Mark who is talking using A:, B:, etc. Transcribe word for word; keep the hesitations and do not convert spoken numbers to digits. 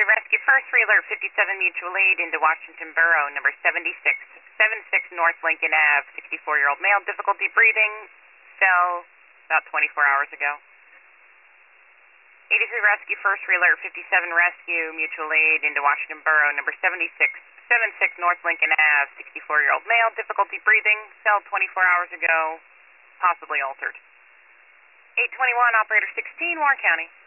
A: Rescue First, Alert fifty-seven Mutual Aid into Washington Borough, number seventy-six, seventy-six North Lincoln Avenue, sixty-four-year-old male, difficulty breathing, fell about twenty-four hours ago. eighty-three Rescue First, Alert fifty-seven Rescue Mutual Aid into Washington Borough, number seventy-six, seventy-six North Lincoln Avenue, sixty-four-year-old male, difficulty breathing, fell twenty-four hours ago, possibly altered. eight twenty-one, Operator sixteen, Warren County.